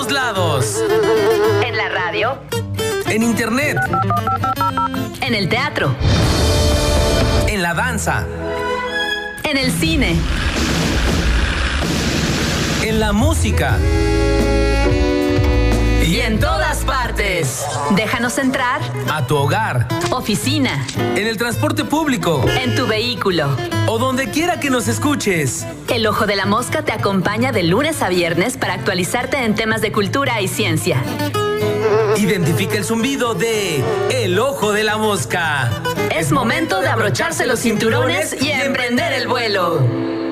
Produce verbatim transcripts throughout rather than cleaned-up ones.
todos lados. En la radio. En internet. En el teatro. En la danza. En el cine. En la música. Y en todas partes. Déjanos entrar. A tu hogar. Oficina. En el transporte público. En tu vehículo. O donde quiera que nos escuches. El Ojo de la Mosca te acompaña de lunes a viernes para actualizarte en temas de cultura y ciencia. Identifica el zumbido de El Ojo de la Mosca. Es momento de abrocharse los cinturones y emprender el vuelo.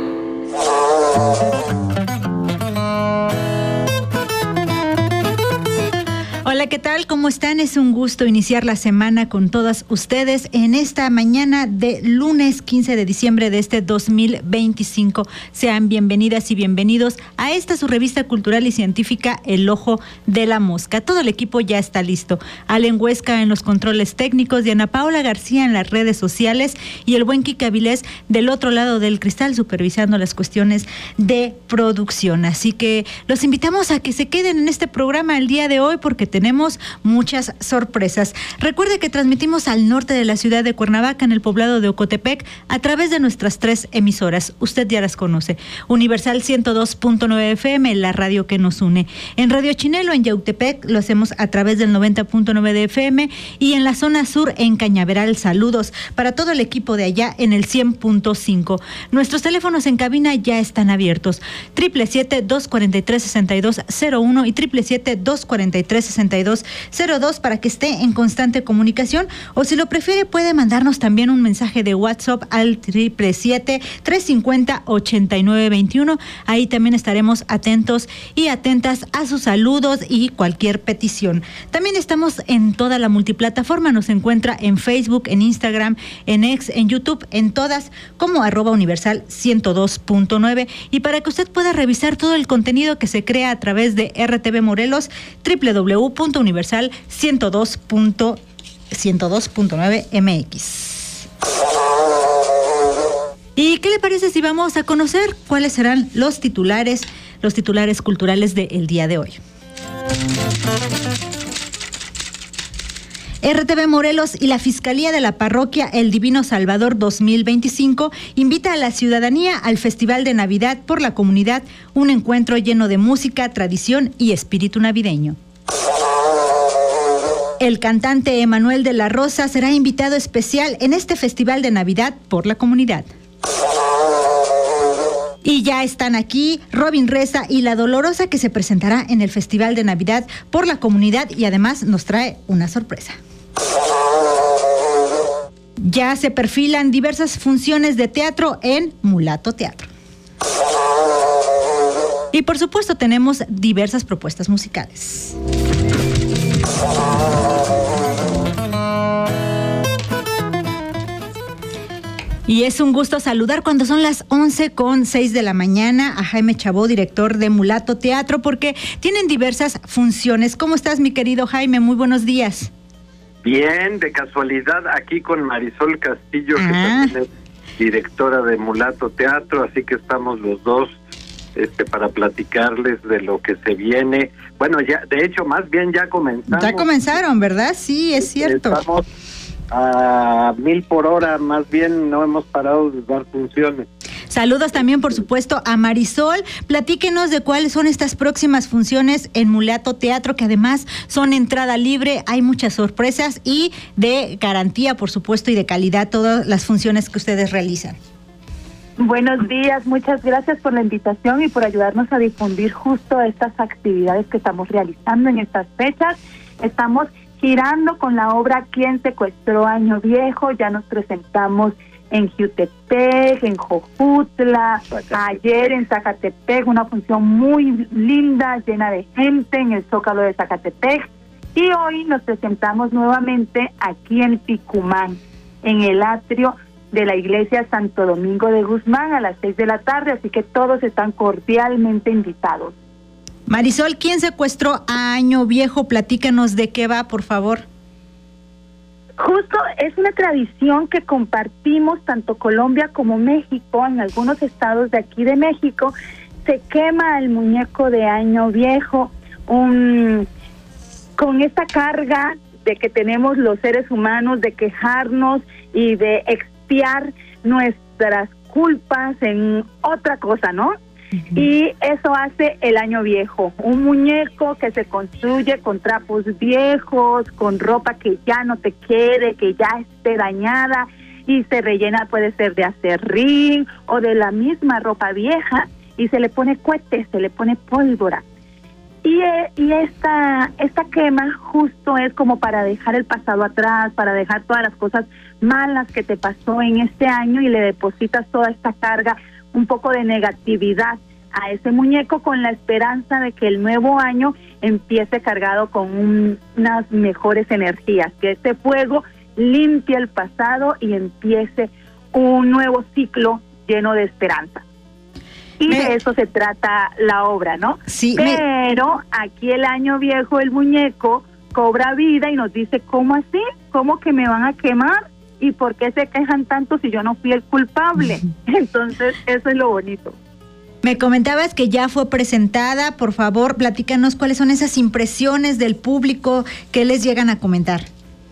Hola, ¿qué tal? ¿Cómo están? Es un gusto iniciar la semana con todas ustedes en esta mañana de lunes quince de diciembre de este dos mil veinticinco. Sean bienvenidas y bienvenidos a esta su revista cultural y científica El Ojo de la Mosca. Todo el equipo ya está listo. Alen Huesca en los controles técnicos, Diana Paula García en las redes sociales y el buen Kike Avilés del otro lado del cristal supervisando las cuestiones de producción. Así que los invitamos a que se queden en este programa el día de hoy porque tenemos Tenemos muchas sorpresas. Recuerde que transmitimos al norte de la ciudad de Cuernavaca, en el poblado de Ocotepec, a través de nuestras tres emisoras. Usted ya las conoce. Universal ciento dos punto nueve F M, la radio que nos une. En Radio Chinelo, en Yautepec, lo hacemos a través del noventa punto nueve de F M. Y en la zona sur, en Cañaveral, saludos para todo el equipo de allá en el cien punto cinco. Nuestros teléfonos en cabina ya están abiertos. siete siete siete, dos cuatro tres, seis dos cero uno y siete siete siete, dos cuatro tres, seis dos cero dos para que esté en constante comunicación, o si lo prefiere puede mandarnos también un mensaje de WhatsApp al siete siete siete, tres cinco cero, ocho nueve dos uno. Ahí también estaremos atentos y atentas a sus saludos y cualquier petición. También estamos en toda la multiplataforma, nos encuentra en Facebook, en Instagram, en X, en YouTube, en todas como arroba universal ciento dos punto nueve, y para que usted pueda revisar todo el contenido que se crea a través de R T V Morelos, doble u doble u doble u punto universal ciento dos punto nueve M X. ¿Y qué le parece si vamos a conocer cuáles serán los titulares, los titulares culturales del día de hoy? R T V Morelos y la Fiscalía de la Parroquia El Divino Salvador dos mil veinticinco invita a la ciudadanía al Festival de Navidad por la Comunidad, un encuentro lleno de música, tradición y espíritu navideño. El cantante Emanuel de la Rosa será invitado especial en este Festival de Navidad por la Comunidad. Y ya están aquí Robin Reza y La Dolorosa, que se presentará en el Festival de Navidad por la Comunidad y además nos trae una sorpresa. Ya se perfilan diversas funciones de teatro en Mulato Teatro. Y por supuesto tenemos diversas propuestas musicales. Y es un gusto saludar cuando son las once con seis de la mañana a Jaime Chabó, director de Mulato Teatro, porque tienen diversas funciones. ¿Cómo estás, mi querido Jaime? Muy buenos días. Bien, de casualidad aquí con Marisol Castillo, ah. que también es directora de Mulato Teatro, así que estamos los dos este para platicarles de lo que se viene. Bueno, ya, de hecho, más bien ya comenzamos. Ya comenzaron, ¿verdad? Sí, es cierto. Estamos a mil por hora, más bien no hemos parado de dar funciones. Saludos también, por supuesto, a Marisol. Platíquenos de cuáles son estas próximas funciones en Mulato Teatro, que además son entrada libre, hay muchas sorpresas y de garantía, por supuesto, y de calidad todas las funciones que ustedes realizan. Buenos días, muchas gracias por la invitación y por ayudarnos a difundir justo estas actividades que estamos realizando en estas fechas. Estamos girando con la obra ¿Quién secuestró a Año Viejo? Ya nos presentamos en Jiutepec, en Jojutla, ayer en Zacatepec, una función muy linda, llena de gente en el Zócalo de Zacatepec, y hoy nos presentamos nuevamente aquí en Ticumán, en el atrio de la iglesia Santo Domingo de Guzmán a las seis de la tarde, así que todos están cordialmente invitados. Marisol, ¿quién secuestró a Año Viejo? Platícanos de qué va, por favor. Justo es una tradición que compartimos tanto Colombia como México. En algunos estados de aquí de México se quema el muñeco de Año Viejo un con esta carga de que tenemos los seres humanos de quejarnos y de expiar nuestras culpas en otra cosa, ¿no? Uh-huh. Y eso hace el año viejo, un muñeco que se construye con trapos viejos, con ropa que ya no te quede, que ya esté dañada, y se rellena, puede ser de acerrín o de la misma ropa vieja, y se le pone cohetes, se le pone pólvora. Y, y esta, esta quema justo es como para dejar el pasado atrás, para dejar todas las cosas malas que te pasó en este año, y le depositas toda esta carga, un poco de negatividad a ese muñeco, con la esperanza de que el nuevo año empiece cargado con un, unas mejores energías, que este fuego limpie el pasado y empiece un nuevo ciclo lleno de esperanza. Y me... de eso se trata la obra, ¿no? Sí, pero me... aquí el año viejo, el muñeco cobra vida y nos dice, ¿cómo así? ¿Cómo que me van a quemar? ¿Y por qué se quejan tanto si yo no fui el culpable? Entonces, eso es lo bonito. Me comentabas que ya fue presentada. Por favor, platícanos cuáles son esas impresiones del público que les llegan a comentar.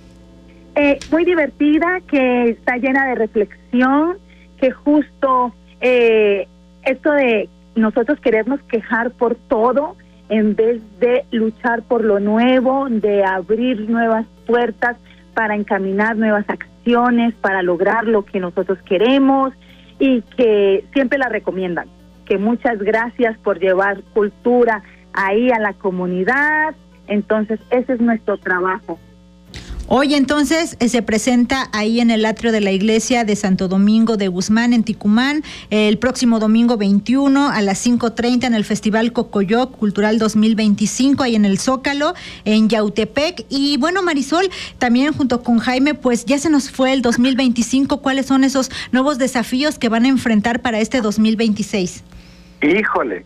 Eh, muy divertida, que está llena de reflexión, que justo eh, esto de nosotros querernos quejar por todo en vez de luchar por lo nuevo, de abrir nuevas puertas para encaminar nuevas acciones, para lograr lo que nosotros queremos, y que siempre la recomiendan. Que muchas gracias por llevar cultura ahí a la comunidad. Entonces, ese es nuestro trabajo. Hoy entonces eh, se presenta ahí en el atrio de la iglesia de Santo Domingo de Guzmán, en Ticumán, eh, el próximo domingo veintiuno a las cinco treinta en el Festival Cocoyoc Cultural dos mil veinticinco, ahí en el Zócalo, en Yautepec. Y bueno, Marisol, también junto con Jaime, pues ya se nos fue el dos mil veinticinco. ¿Cuáles son esos nuevos desafíos que van a enfrentar para este dos mil veintiséis? Híjole,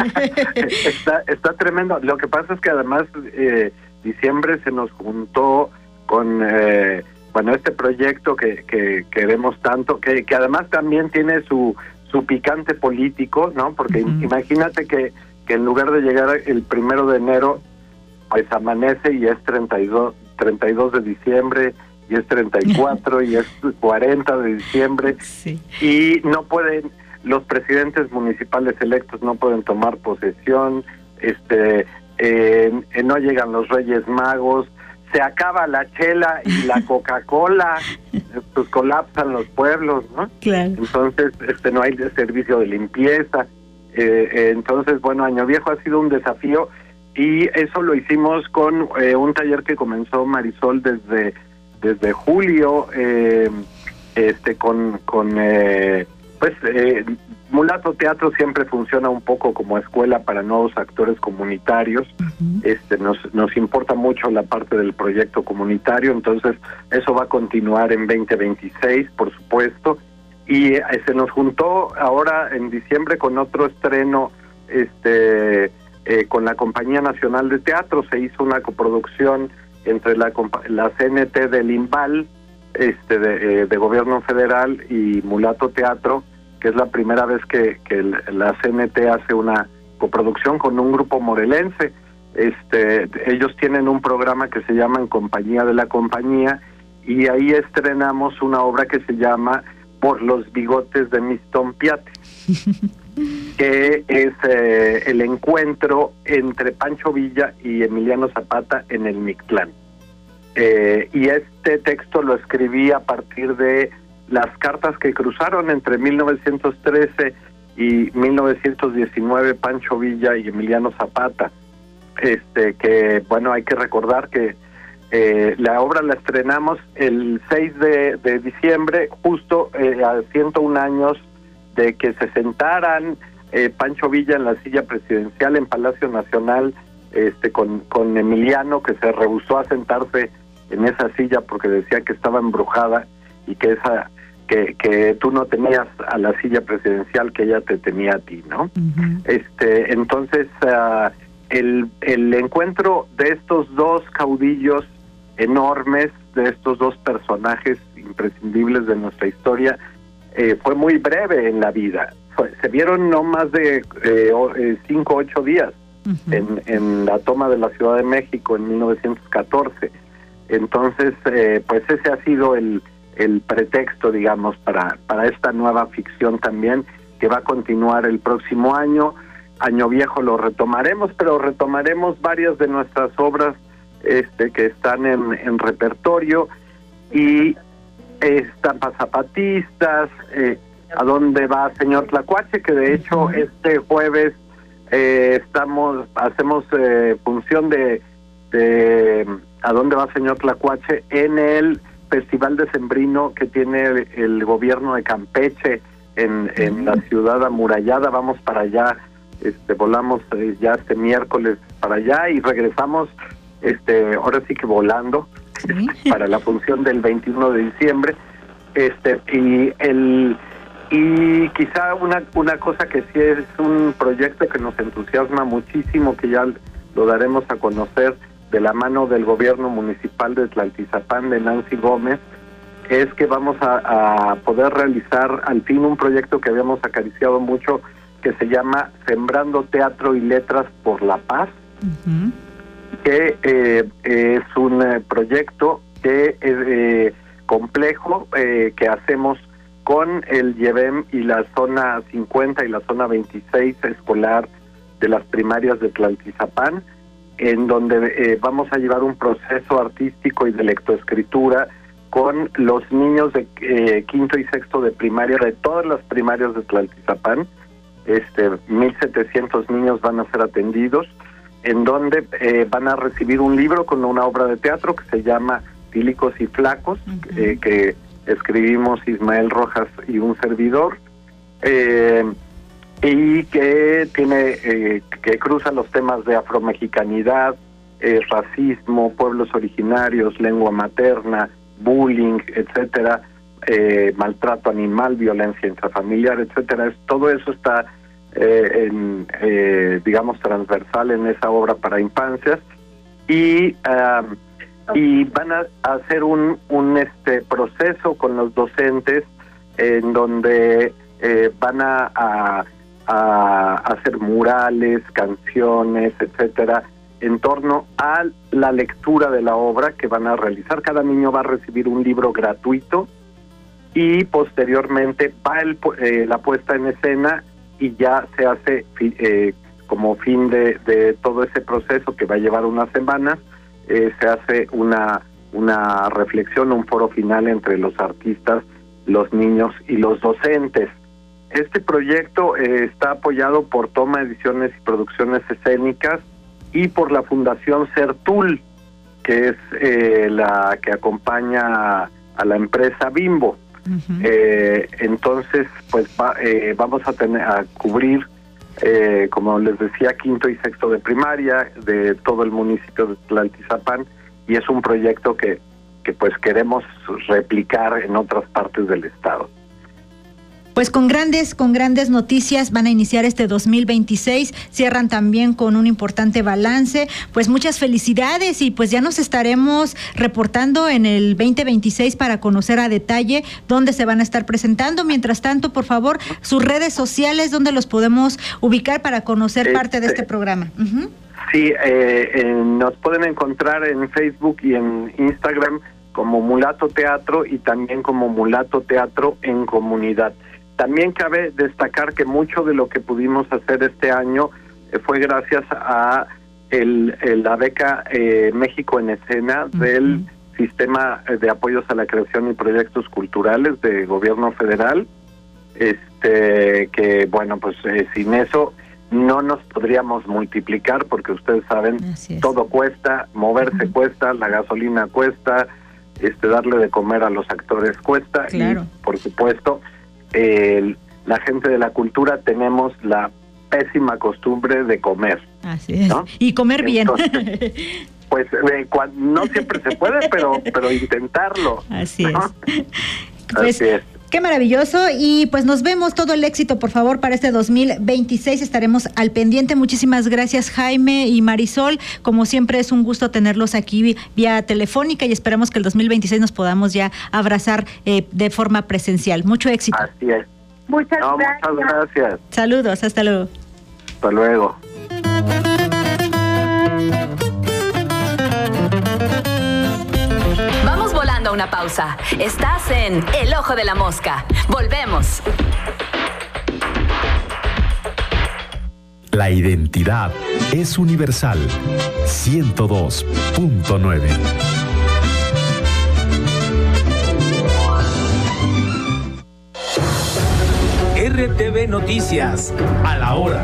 está, está tremendo. Lo que pasa es que además eh, diciembre se nos juntó con eh, bueno este proyecto que, que queremos tanto, que, que además también tiene su su picante político, ¿no? Porque uh-huh. imagínate que, que en lugar de llegar el primero de enero, pues amanece y es treinta y dos de diciembre, y es treinta y cuatro y es cuarenta de diciembre, sí. Y no pueden, los presidentes municipales electos no pueden tomar posesión, este eh, eh, no llegan los Reyes Magos, se acaba la chela y la Coca-Cola, pues colapsan los pueblos, ¿no? Claro. Entonces, este no hay servicio de limpieza. Eh, eh, entonces, bueno, Año Viejo ha sido un desafío, y eso lo hicimos con eh, un taller que comenzó Marisol desde desde julio, eh, este con con eh, pues eh, Mulato Teatro siempre funciona un poco como escuela para nuevos actores comunitarios. Uh-huh. Este nos nos importa mucho la parte del proyecto comunitario, entonces eso va a continuar en veinte veintiséis, por supuesto, y eh, se nos juntó ahora en diciembre con otro estreno, este eh, con la Compañía Nacional de Teatro. Se hizo una coproducción entre la la C N T del INVAL, este de, eh, de Gobierno Federal, y Mulato Teatro, que es la primera vez que, que la C N T hace una coproducción con un grupo morelense. Este, ellos tienen un programa que se llama En Compañía de la Compañía, y ahí estrenamos una obra que se llama Por los bigotes de mis tompiates, que es eh, el encuentro entre Pancho Villa y Emiliano Zapata en el Mictlán. Eh, y este texto lo escribí a partir de las cartas que cruzaron entre mil novecientos trece y mil novecientos diecinueve Pancho Villa y Emiliano Zapata. Este que bueno, hay que recordar que eh, la obra la estrenamos el seis de, de diciembre, justo eh, a ciento un años de que se sentaran eh, Pancho Villa en la silla presidencial en Palacio Nacional, este con, con Emiliano, que se rehusó a sentarse en esa silla porque decía que estaba embrujada y que esa que que tú no tenías a la silla presidencial, que ella te tenía a ti, ¿no? Uh-huh. Este entonces uh, el el encuentro de estos dos caudillos enormes, de estos dos personajes imprescindibles de nuestra historia, eh, fue muy breve en la vida. Fue, se vieron no más de eh, cinco o ocho días. uh-huh. en, en la toma de la Ciudad de México en mil novecientos catorce. Entonces, eh, pues ese ha sido el, el pretexto, digamos, para, para esta nueva ficción también, que va a continuar el próximo año. Año Viejo lo retomaremos, pero retomaremos varias de nuestras obras este, que están en, en repertorio, y estampas zapatistas, eh, ¿A dónde va señor Tlacuache? Que de hecho este jueves eh, estamos hacemos eh, función de, de ¿A dónde va señor Tlacuache? En el Festival Decembrino que tiene el, el gobierno de Campeche en, en la ciudad amurallada. Vamos para allá, este volamos eh, ya este miércoles para allá y regresamos este ahora sí que volando ¿Sí? para la función del veintiuno de diciembre. Este y el y quizá una una cosa que sí es un proyecto que nos entusiasma muchísimo, que ya lo daremos a conocer de la mano del gobierno municipal de Tlaltizapán, de Nancy Gómez, es que vamos a, a poder realizar al fin un proyecto que habíamos acariciado mucho, que se llama Sembrando Teatro y Letras por la Paz, uh-huh. que eh, es un eh, proyecto que es eh, complejo, eh, que hacemos con el YEVEM y la zona cincuenta y la zona veintiséis escolar de las primarias de Tlaltizapán, en donde eh, vamos a llevar un proceso artístico y de lectoescritura con los niños de eh, quinto y sexto de primaria de todas las primarias de Tlaltizapán. Este, mil setecientos niños van a ser atendidos, en donde eh, van a recibir un libro con una obra de teatro que se llama Tílicos y Flacos, uh-huh. eh, que escribimos Ismael Rojas y un servidor, eh, y que tiene eh, que cruza los temas de afromexicanidad, eh, racismo, pueblos originarios, lengua materna, bullying, etcétera, eh, maltrato animal, violencia intrafamiliar, etcétera. Es, todo eso está eh, en, eh, digamos transversal en esa obra para infancias, y um, y van a hacer un un este proceso con los docentes en donde eh, van a, a a hacer murales, canciones, etcétera, en torno a la lectura de la obra que van a realizar. Cada niño va a recibir un libro gratuito y posteriormente va el, eh, la puesta en escena, y ya se hace eh, como fin de, de todo ese proceso que va a llevar unas semanas, eh, se hace una una reflexión, un foro final entre los artistas, los niños y los docentes. Este proyecto eh, está apoyado por Toma Ediciones y Producciones Escénicas y por la Fundación Sertul, que es eh, la que acompaña a la empresa Bimbo. Uh-huh. Eh, entonces, pues va, eh, vamos a tener a cubrir, eh, como les decía, quinto y sexto de primaria de todo el municipio de Tlaltizapán, y es un proyecto que, que pues queremos replicar en otras partes del estado. Pues con grandes, con grandes noticias van a iniciar este dos mil veintiséis, cierran también con un importante balance. Pues muchas felicidades, y pues ya nos estaremos reportando en el veinte veintiséis para conocer a detalle dónde se van a estar presentando. Mientras tanto, por favor, sus redes sociales, ¿dónde los podemos ubicar para conocer este, parte de este programa? Uh-huh. Sí, eh, eh, nos pueden encontrar en Facebook y en Instagram como Mulato Teatro, y también como Mulato Teatro en Comunidad. También cabe destacar que mucho de lo que pudimos hacer este año eh, fue gracias a el, el, la beca eh, México en Escena uh-huh. del Sistema de Apoyos a la Creación y Proyectos Culturales de Gobierno Federal, este que bueno, pues eh, sin eso no nos podríamos multiplicar, porque ustedes saben, todo cuesta, moverse uh-huh. cuesta, la gasolina cuesta, este darle de comer a los actores cuesta, claro. y por supuesto Eh, la gente de la cultura tenemos la pésima costumbre de comer. Así es. ¿No? Y comer bien. Entonces, pues eh, cuando, no siempre se puede, pero pero intentarlo. Así ¿no? es. Pues, Así es. Qué maravilloso, y pues nos vemos, todo el éxito, por favor, para este dos mil veintiséis, estaremos al pendiente. Muchísimas gracias, Jaime y Marisol, como siempre es un gusto tenerlos aquí vía telefónica, y esperamos que el dos mil veintiséis nos podamos ya abrazar eh, de forma presencial. Mucho éxito. Así es. Muchas no, gracias. Muchas gracias. Saludos, hasta luego. Hasta luego. una pausa. Estás en El Ojo de la Mosca. Volvemos. La identidad es universal. ciento dos punto nueve. R T V Noticias, a la hora.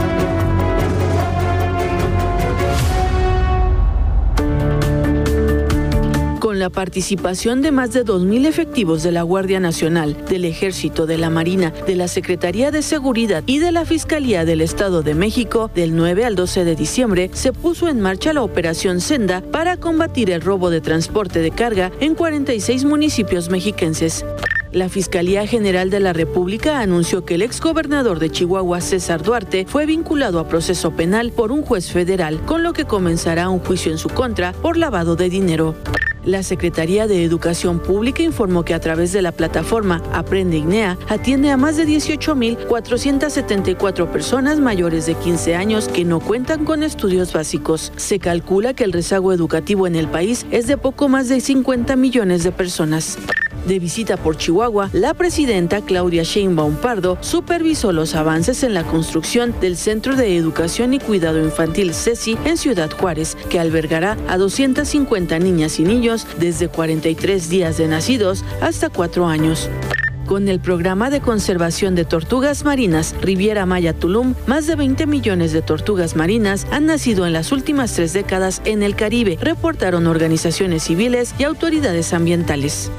Con la participación de más de dos mil efectivos de la Guardia Nacional, del Ejército, de la Marina, de la Secretaría de Seguridad y de la Fiscalía del Estado de México, del nueve al doce de diciembre, se puso en marcha la Operación Senda para combatir el robo de transporte de carga en cuarenta y seis municipios mexiquenses. La Fiscalía General de la República anunció que el exgobernador de Chihuahua, César Duarte, fue vinculado a proceso penal por un juez federal, con lo que comenzará un juicio en su contra por lavado de dinero. La Secretaría de Educación Pública informó que a través de la plataforma Aprende INEA atiende a más de dieciocho mil cuatrocientas setenta y cuatro personas mayores de quince años que no cuentan con estudios básicos. Se calcula que el rezago educativo en el país es de poco más de cincuenta millones de personas. De visita por Chihuahua, la presidenta Claudia Sheinbaum Pardo supervisó los avances en la construcción del Centro de Educación y Cuidado Infantil CECI en Ciudad Juárez, que albergará a doscientas cincuenta niñas y niños desde cuarenta y tres días de nacidos hasta cuatro años. Con el programa de conservación de tortugas marinas Riviera Maya Tulum, más de veinte millones de tortugas marinas han nacido en las últimas tres décadas en el Caribe, reportaron organizaciones civiles y autoridades ambientales.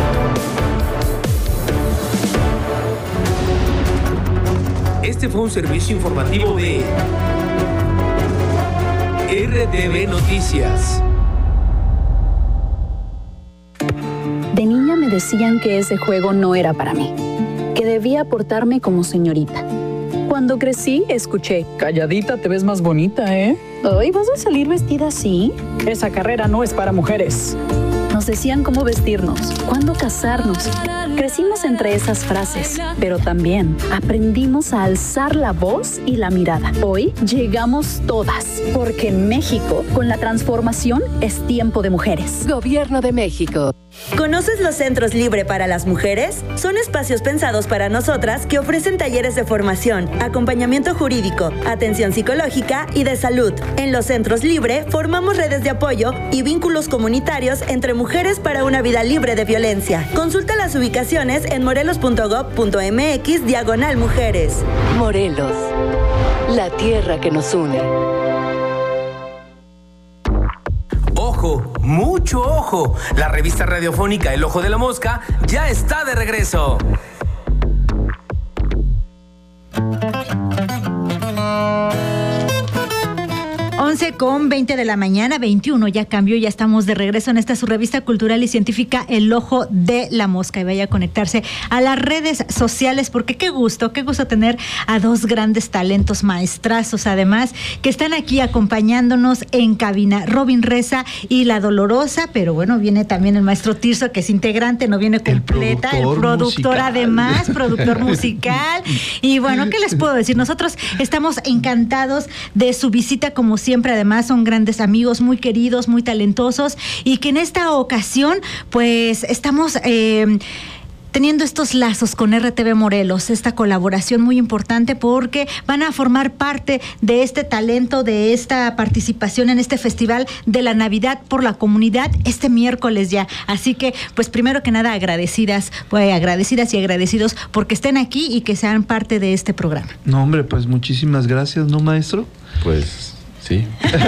Este fue un servicio informativo de R T V Noticias. De niña me decían que ese juego no era para mí, que debía portarme como señorita. Cuando crecí, escuché: calladita te ves más bonita, ¿eh? ¿Hoy vas a salir vestida así? Esa carrera no es para mujeres. Nos decían cómo vestirnos, cuándo casarnos. Crecimos entre esas frases, pero también aprendimos a alzar la voz y la mirada. Hoy llegamos todas, porque en México, con la transformación, es tiempo de mujeres. Gobierno de México. ¿Conoces los Centros Libre para las Mujeres? Son espacios pensados para nosotras que ofrecen talleres de formación, acompañamiento jurídico, atención psicológica y de salud. En los Centros Libre formamos redes de apoyo y vínculos comunitarios entre mujeres para una vida libre de violencia. Consulta las ubicaciones en morelos punto gob punto mx diagonal mujeres. Morelos, la tierra que nos une. Ojo, mucho ojo. La revista radiofónica El Ojo de la Mosca ya está de regreso. once con veinte de la mañana, veintiuno, ya cambió, ya estamos de regreso en esta su revista cultural y científica El Ojo de la Mosca, y vaya a conectarse a las redes sociales porque qué gusto, qué gusto tener a dos grandes talentos maestrazos además que están aquí acompañándonos en cabina, Robin Reza y La Dolorosa, pero bueno, viene también el maestro Tirso que es integrante, no viene completa, el productor, el productor musical. Además, productor musical, y bueno, ¿qué les puedo decir? Nosotros estamos encantados de su visita como siempre. Además son grandes amigos, muy queridos, muy talentosos, y que en esta ocasión pues estamos eh, teniendo estos lazos con R T V Morelos, esta colaboración muy importante porque van a formar parte de este talento, de esta participación en este Festival de la Navidad por la Comunidad este miércoles ya. Así que, pues primero que nada agradecidas, pues, agradecidas y agradecidos porque estén aquí y que sean parte de este programa. No, hombre, pues muchísimas gracias, ¿no, maestro? Pues sí.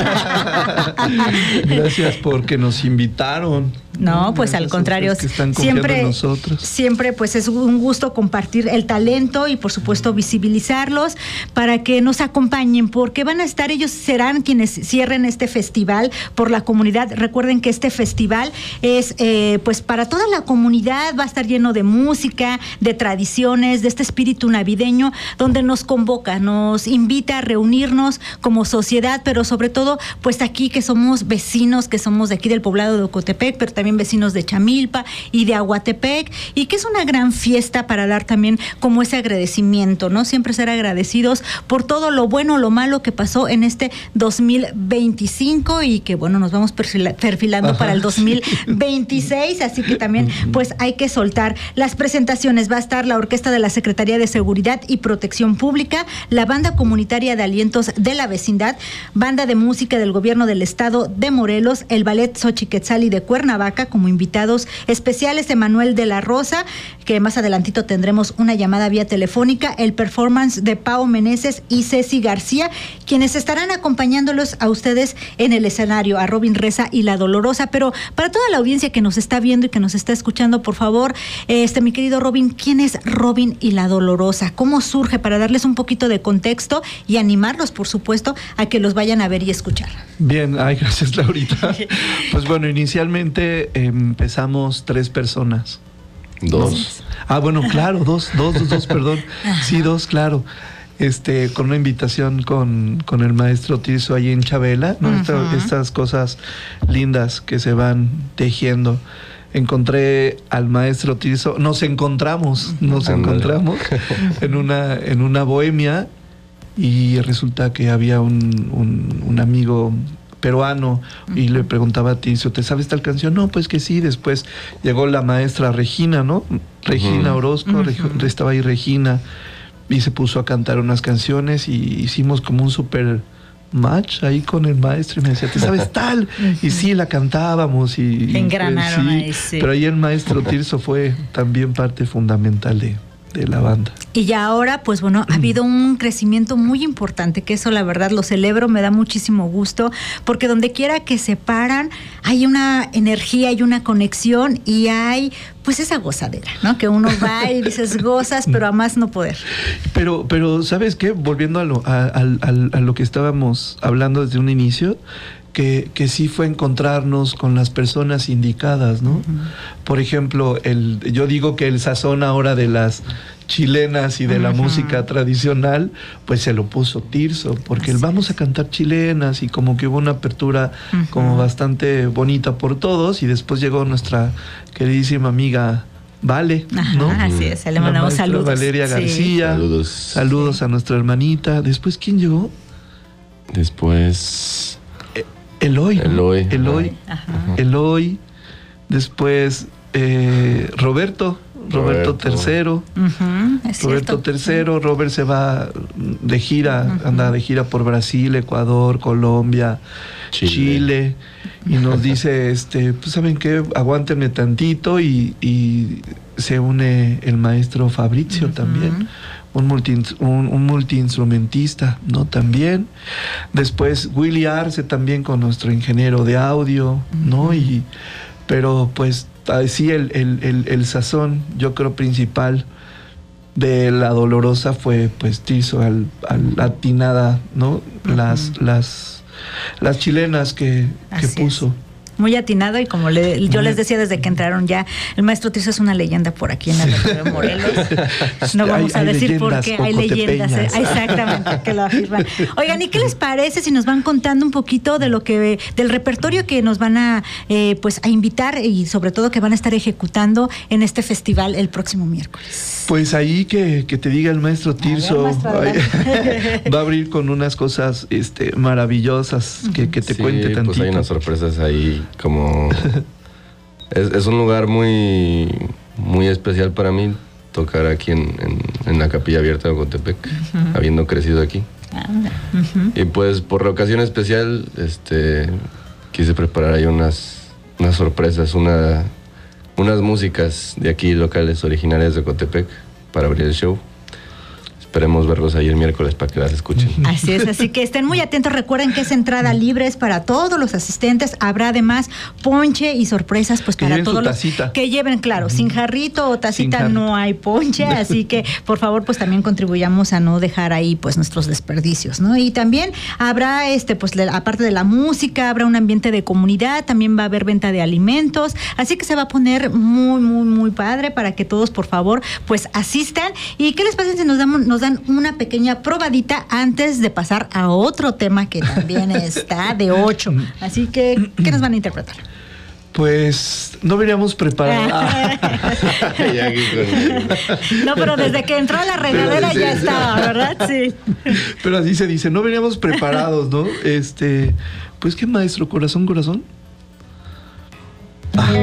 Gracias porque nos invitaron. No, pues al contrario, siempre, siempre pues es un gusto compartir el talento y por supuesto visibilizarlos para que nos acompañen, porque van a estar, ellos serán quienes cierren este festival por la comunidad. Recuerden que este festival es eh, pues para toda la comunidad, va a estar lleno de música, de tradiciones, de este espíritu navideño, donde nos convoca, nos invita a reunirnos como sociedad pero sobre todo pues aquí que somos vecinos, que somos de aquí del poblado de Ocotepec, pero también vecinos de Chamilpa y de Aguatepec, y que es una gran fiesta para dar también como ese agradecimiento, ¿no? Siempre ser agradecidos por todo lo bueno, lo malo que pasó en este dos mil veinticinco y que bueno, nos vamos perfila- perfilando Ajá. para el dos mil veintiséis, así que también pues hay que soltar las presentaciones. Va a estar la Orquesta de la Secretaría de Seguridad y Protección Pública, la Banda Comunitaria de Alientos de la Vecindad, Banda de Música del Gobierno del Estado de Morelos, el Ballet Xochiquetzali de Cuernavaca, como invitados especiales Emanuel de la Rosa, que más adelantito tendremos una llamada vía telefónica, el performance de Pao Meneses y Ceci García, quienes estarán acompañándolos a ustedes en el escenario, a Robin Reza y La Dolorosa. Pero para toda la audiencia que nos está viendo y que nos está escuchando, por favor, este mi querido Robin, ¿quién es Robin y La Dolorosa? ¿Cómo surge? Para darles un poquito de contexto y animarlos, por supuesto, a que los vayan a ver y escuchar. Bien, ay, gracias, Laurita. Pues bueno, inicialmente eh, empezamos tres personas. Dos. Ah, bueno, claro, dos, dos, dos, dos, perdón. Sí, dos, claro. Este, con una invitación con, con el maestro Tirso ahí en Chabela, ¿no? Uh-huh. Esta, estas cosas lindas que se van tejiendo. Encontré al maestro Tirso, nos encontramos, nos Andale. encontramos en una, en una bohemia, y resulta que había un, un, un amigo peruano y le preguntaba a Tirso, ¿te sabes tal canción? No, pues que sí. Después llegó la maestra Regina, ¿no? Regina uh-huh. Orozco, uh-huh. Reg- estaba ahí Regina, y se puso a cantar unas canciones y hicimos como un super match ahí con el maestro y me decía, ¿te sabes tal? Y sí, la cantábamos y... Engranaron pues, sí, ahí, sí. Pero ahí el maestro Tirso fue también parte fundamental de... de la banda. Y ya ahora, pues bueno, ha habido un crecimiento muy importante, que eso la verdad lo celebro, me da muchísimo gusto, porque donde quiera que se paran, hay una energía, hay una conexión y hay pues esa gozadera, ¿no? Que uno va y dices gozas, pero a más no poder. Pero, pero ¿sabes qué? Volviendo a lo, a, a, a lo que estábamos hablando desde un inicio, Que, que sí fue encontrarnos con las personas indicadas, ¿no? Uh-huh. Por ejemplo, el, yo digo que el sazón ahora de las chilenas y de uh-huh. la música tradicional, pues se lo puso Tirso, porque el vamos a cantar chilenas y como que hubo una apertura uh-huh. como bastante bonita por todos, y después llegó nuestra queridísima amiga Vale, ¿no? Ajá, así es, le mandamos saludos. Valeria García, sí. saludos. Saludos sí. a nuestra hermanita. Después, ¿quién llegó? Después... Eloy, Eloy, Eloy, Ajá. Eloy, después eh, Roberto, Roberto, Roberto tercero, uh-huh, Roberto tercero, Robert se va de gira, uh-huh. anda de gira por Brasil, Ecuador, Colombia, Chile, Chile y nos dice, este, pues saben qué, aguántenme tantito, y, y se une el maestro Fabrizio uh-huh. también. Un, multi, un, un multiinstrumentista, ¿no? También. Después Willy Arce también con nuestro ingeniero de audio, ¿no? Uh-huh. Y, pero pues sí, el, el, el, el sazón, yo creo, principal de La Dolorosa fue pues Tirso al, al atinada, ¿no? Uh-huh. Las, las, las chilenas que, que puso. Es. Muy atinado, y como le, yo les decía desde que entraron ya, el maestro Tirso es una leyenda por aquí en la región de Morelos. No vamos hay, a decir por qué, hay leyendas, eh, exactamente, que lo afirman. Oigan, ¿y qué les parece si nos van contando un poquito de lo que, del repertorio que nos van a, eh, pues, a invitar, y sobre todo que van a estar ejecutando en este festival el próximo miércoles? Pues ahí que, que te diga el maestro Tirso, ver, maestro, va a abrir con unas cosas este, maravillosas, uh-huh. que, que te sí, cuente tantito. Pues hay unas sorpresas ahí. Como es, es un lugar muy muy especial para mí, tocar aquí en, en, en la Capilla Abierta de Ocotepec, uh-huh. habiendo crecido aquí. Uh-huh. Y pues por la ocasión especial este quise preparar ahí unas unas sorpresas, una unas músicas de aquí locales originarias de Ocotepec para abrir el show. Esperemos verlos ahí el miércoles para que las escuchen. Así es, así que estén muy atentos. Recuerden que es entrada libre, es para todos los asistentes. Habrá además ponche y sorpresas pues que para lleven todos su tacita. Los que lleven, claro, sin jarrito o tacita no hay ponche, así que por favor pues también contribuyamos a no dejar ahí pues nuestros desperdicios, ¿no? Y también habrá este pues aparte de la música, habrá un ambiente de comunidad, también va a haber venta de alimentos, así que se va a poner muy muy muy padre para que todos por favor pues asistan. ¿Y qué les parece si nos damos nos dan una pequeña probadita antes de pasar a otro tema que también está de ocho. Así que, ¿qué nos van a interpretar? Pues no veníamos preparados. No, pero desde que entró a la regadera ya estaba, ¿verdad? Sí. Pero así se dice, no veníamos preparados, ¿no? Este, pues qué maestro, corazón, corazón. Ah.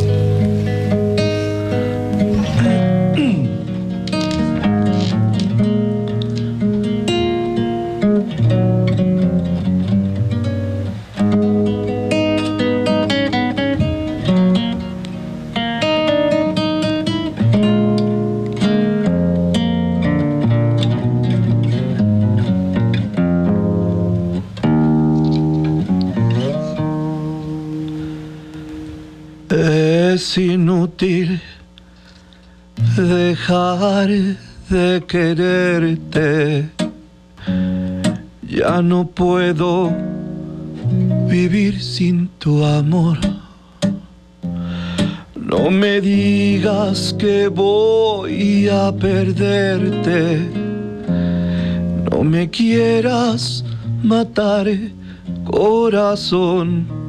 Es inútil dejar de quererte, ya no puedo vivir sin tu amor. No me digas que voy a perderte, no me quieras matar, corazón.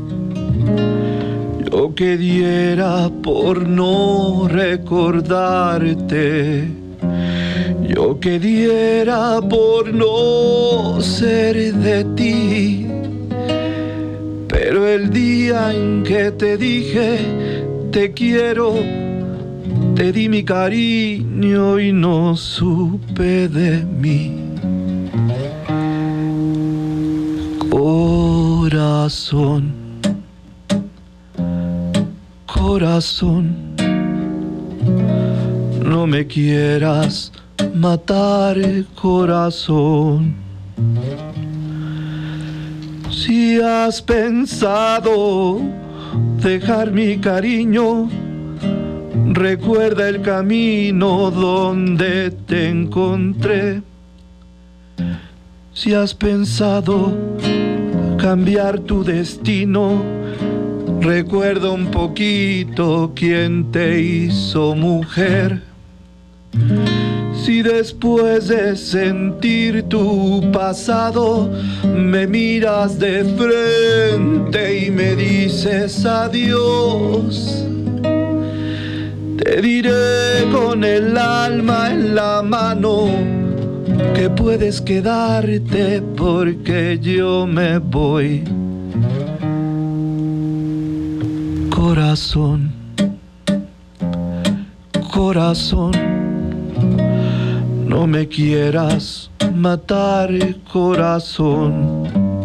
Yo que diera por no recordarte, yo que diera por no ser de ti, pero el día en que te dije te quiero, te di mi cariño y no supe de mí. Corazón, corazón, no me quieras matar, corazón. Si has pensado dejar mi cariño, recuerda el camino donde te encontré. Si has pensado cambiar tu destino, recuerda un poquito quién te hizo mujer. Si después de sentir tu pasado me miras de frente y me dices adiós, te diré con el alma en la mano que puedes quedarte porque yo me voy. Corazón, corazón, no me quieras matar, corazón.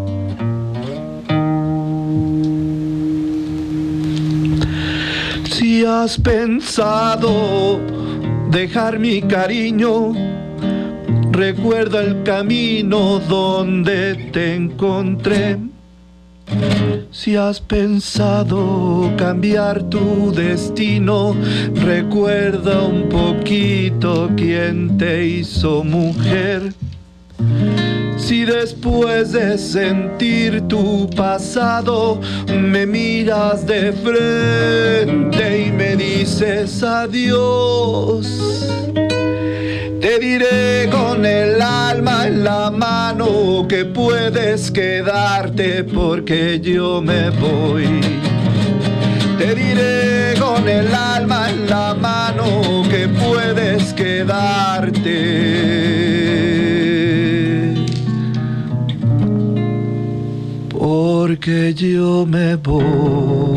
Si has pensado dejar mi cariño, recuerda el camino donde te encontré. Si has pensado cambiar tu destino, recuerda un poquito quién te hizo mujer. Si después de sentir tu pasado me miras de frente y me dices adiós, te diré con el alma en la mano que puedes quedarte porque yo me voy. Te diré con el alma en la mano que puedes quedarte porque yo me voy.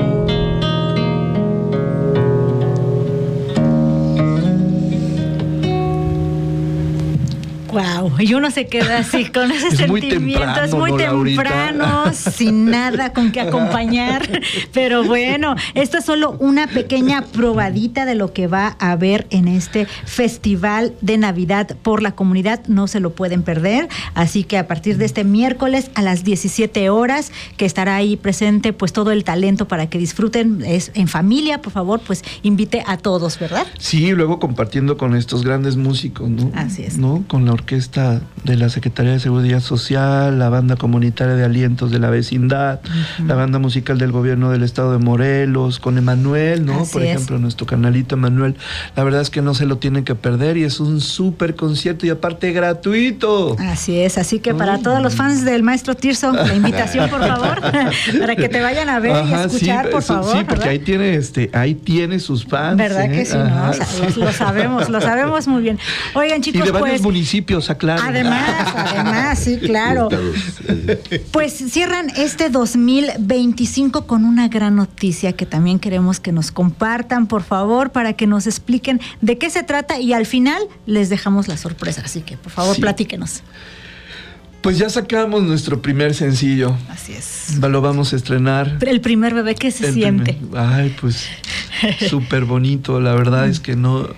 Wow, y uno se queda así con ese es sentimiento, muy temprano, es muy ¿no, temprano, Laurita? sin nada con que acompañar, pero bueno, esto es solo una pequeña probadita de lo que va a haber en este Festival de Navidad por la Comunidad, no se lo pueden perder, así que a partir de este miércoles a las diecisiete horas, que estará ahí presente pues todo el talento para que disfruten, es en familia, por favor, pues invite a todos, ¿verdad? Sí, luego compartiendo con estos grandes músicos, ¿no? Así es. ¿No? Con la orquesta banda de la Secretaría de Seguridad Social, la banda comunitaria de alientos de la vecindad, uh-huh. la banda musical del gobierno del estado de Morelos, con Emanuel, ¿no? Así Por es. ejemplo, nuestro canalito Emanuel. La verdad es que no se lo tienen que perder y es un súper concierto y aparte gratuito. Así es, así que para oh. todos los fans del maestro Tirso, la invitación, por favor, para que te vayan a ver Ajá, y a escuchar, sí, por eso, favor. Sí, porque ¿verdad? ahí tiene, este, ahí tiene sus fans. ¿Verdad ¿eh? que sí? ¿no? O sea, sí. Lo, lo sabemos, lo sabemos muy bien. Oigan, chicos, y de varios pues, municipios, aclaro. Además, además, sí, claro. Pues cierran este dos mil veinticinco con una gran noticia que también queremos que nos compartan, por favor, para que nos expliquen de qué se trata y al final les dejamos la sorpresa. Así que, por favor, sí. platíquenos. Pues ya sacamos nuestro primer sencillo. Así es. Lo vamos a estrenar. El primer bebé, ¿qué se el siente? Primer, ay, pues súper bonito. La verdad es que no...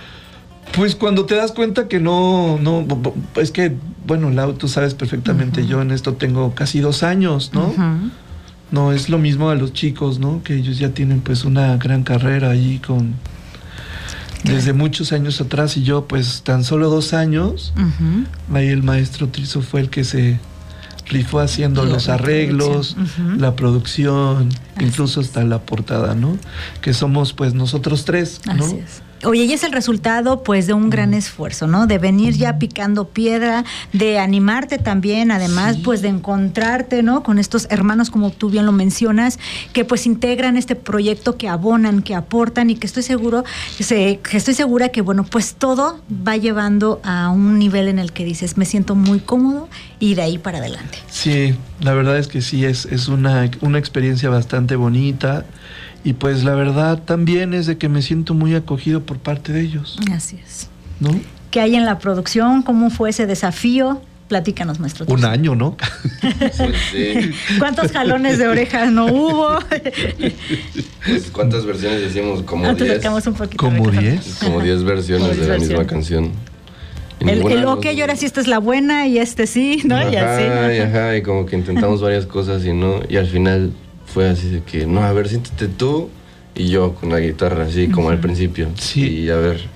Pues cuando te das cuenta que no... no es que, bueno, Lau, tú sabes perfectamente, uh-huh. yo en esto tengo casi dos años, ¿no? Uh-huh. No es lo mismo a los chicos, ¿no? Que ellos ya tienen pues una gran carrera allí con... Desde muchos años atrás y yo pues tan solo dos años, uh-huh. ahí el maestro Tirso fue el que se rifó haciendo la los arreglos, uh-huh. la producción, Así incluso es. hasta la portada, ¿no? Que somos pues nosotros tres, ¿no? Así es. Oye, y es el resultado pues de un gran esfuerzo, ¿no? De venir ya picando piedra, de animarte también, además, sí. pues de encontrarte, ¿no? Con estos hermanos, como tú bien lo mencionas, que pues integran este proyecto, que abonan, que aportan y que estoy seguro, que estoy segura que, bueno, pues todo va llevando a un nivel en el que dices, me siento muy cómodo y de ahí para adelante. Sí, la verdad es que sí, es, es una, una experiencia bastante bonita. Y pues la verdad también es de que me siento muy acogido por parte de ellos. Así es. ¿No? ¿Qué hay en la producción? ¿Cómo fue ese desafío? Platícanos, maestro. Un año, ¿no? Sí, sí. ¿Cuántos jalones de orejas no hubo? Pues, ¿cuántas versiones hicimos? Como diez. Un poquito ¿Como diez? Como diez versiones Como diez de la versiones. misma canción. El, el ok, y ahora sí esta es la buena y este sí, ¿no? Ajá, y así. Y ajá, y como que intentamos varias cosas y no, y al final... Fue así de que, no, a ver, siéntate tú y yo con la guitarra, así como uh-huh. al principio. Sí. Y a ver,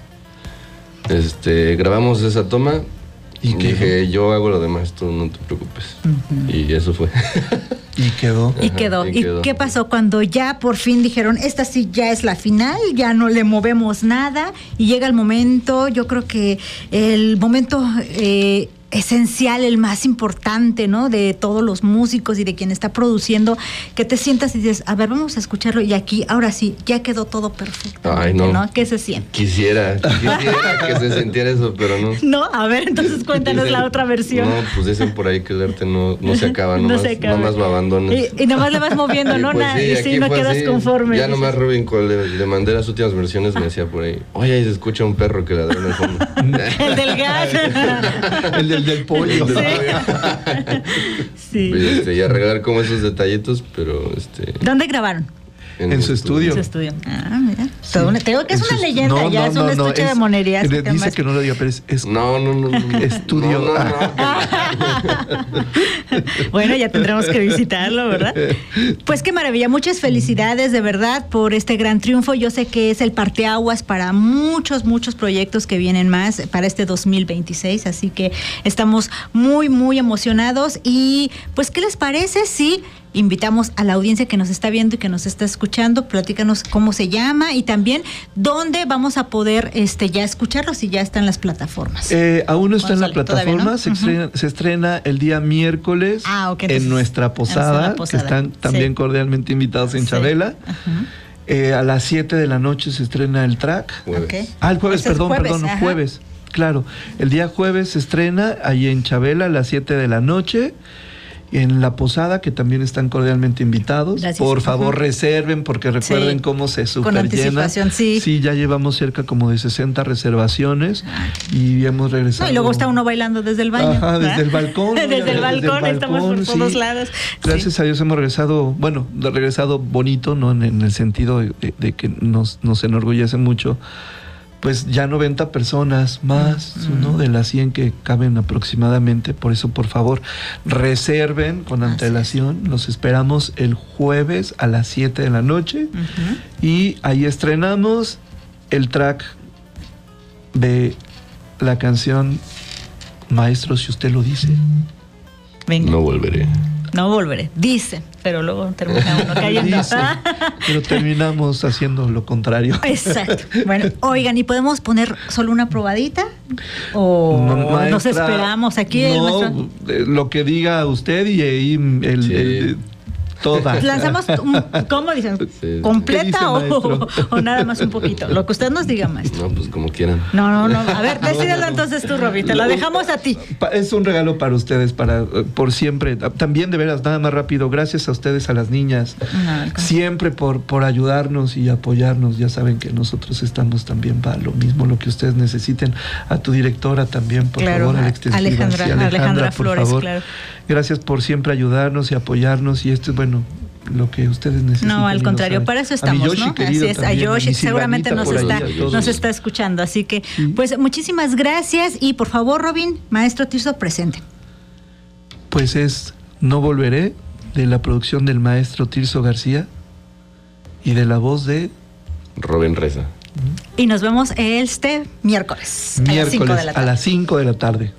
este, grabamos esa toma y, y dije, yo hago lo demás, tú no te preocupes. Uh-huh. Y eso fue. Y quedó. Y quedó. Ajá, y, ¿Y quedó. ¿Qué pasó cuando ya por fin dijeron, esta sí ya es la final, ya no le movemos nada? Y llega el momento, yo creo que el momento... Eh, esencial, el más importante, ¿no? De todos los músicos y de quien está produciendo, que te sientas y dices, a ver, vamos a escucharlo y aquí, ahora sí, ya quedó todo perfecto. Ay, no. ¿no? ¿Qué se siente? Quisiera, quisiera que se sintiera eso, pero no. No, a ver, entonces cuéntanos dicen, la otra versión. No, pues dicen por ahí que el arte no, no se acaba, nomás, no se acaba. Nomás lo abandonas. Y, y nomás le vas moviendo, ¿no? Pues sí, y sí, no quedas así, conforme. Ya nomás Rubin, le, le mandé las últimas versiones, me decía por ahí, oye, ahí se escucha un perro que ladra en el fondo. El del gas. el del, del pollo. Sí. Sí. Y, este, y arreglar como esos detallitos, pero este. ¿Dónde grabaron? En, en su estudio. En su estudio. Ah, mira. Sí. Una, te digo que es una leyenda, no, ya no, es un no, estuche no, de monerías. Le dice más. Que no lo diga, pero es, es no, no, no, no, estudio. No, no, no. Bueno, ya tendremos que visitarlo, ¿verdad? Pues qué maravilla, muchas felicidades de verdad por este gran triunfo. Yo sé que es el parteaguas para muchos, muchos proyectos que vienen más para este dos mil veintiséis, así que estamos muy, muy emocionados. Y pues, ¿qué les parece si invitamos a la audiencia que nos está viendo y que nos está escuchando? Platícanos cómo se llama y también dónde vamos a poder este ya escucharlo, si ya está en las plataformas. Eh, aún no está en la plataforma, ¿no? se, uh-huh. estrena, se estrena el día miércoles ah, okay, entonces, en nuestra posada, en posada. Que están también sí. cordialmente invitados en sí. Chabela. Uh-huh. Eh, a las siete de la noche se estrena el track. Okay. Ah, el jueves, pues perdón, jueves, perdón, ajá. jueves. Claro, el día jueves se estrena ahí en Chabela a las siete de la noche. En la posada, que también están cordialmente invitados. Gracias. Por favor, uh-huh. reserven, porque recuerden sí. cómo se superllena. Sí. sí, ya llevamos cerca como de sesenta reservaciones ah. y hemos regresado. No, y luego está uno bailando desde el baño. Ajá, desde el balcón. desde, el balcón, desde el balcón, estamos por sí. todos lados. Gracias sí. a Dios hemos regresado, bueno, regresado bonito, ¿no? En, en el sentido de, de que nos, nos enorgullece mucho. Pues ya noventa personas más, mm. ¿no? De las cien que caben aproximadamente. Por eso, por favor, reserven con antelación. Los esperamos el jueves a las siete de la noche. Uh-huh. Y ahí estrenamos el track de la canción Maestro, si usted lo dice. Venga. No volveré. No volveré, dice, pero luego termina uno cayendo. Dice, pero terminamos haciendo lo contrario. Exacto. Bueno, oigan, ¿y podemos poner solo una probadita? ¿O maestra, nos esperamos aquí? No, el lo que diga usted y ahí el, sí. el, toda. Lanzamos, un, ¿cómo dicen? Sí. ¿Completa o, o nada más un poquito? Lo que usted nos diga, maestro. No, pues como quieran. No, no, no. A ver, decídelo entonces tú, Roby. Te la dejamos a ti. Es un regalo para ustedes, para por siempre. También, de veras, nada más rápido. Gracias a ustedes, a las niñas. No, siempre por, por ayudarnos y apoyarnos. Ya saben que nosotros estamos también para lo mismo, lo que ustedes necesiten. A tu directora también, por claro, favor, Alexis. Alejandra, Alejandra, Alejandra Flores, favor. Claro. Gracias por siempre ayudarnos y apoyarnos. Y esto es, bueno, lo que ustedes necesitan. No, al contrario, para eso estamos, Yoshi, ¿no? Así es, también, a Yoshi, a seguramente nos está, ahí, nos está escuchando. Así que, sí. Pues, muchísimas gracias. Y por favor, Robin, maestro Tirso, presente. Pues es No Volveré, de la producción del maestro Tirso García y de la voz de Robin Reza. Y nos vemos este miércoles, miércoles a las cinco de la tarde.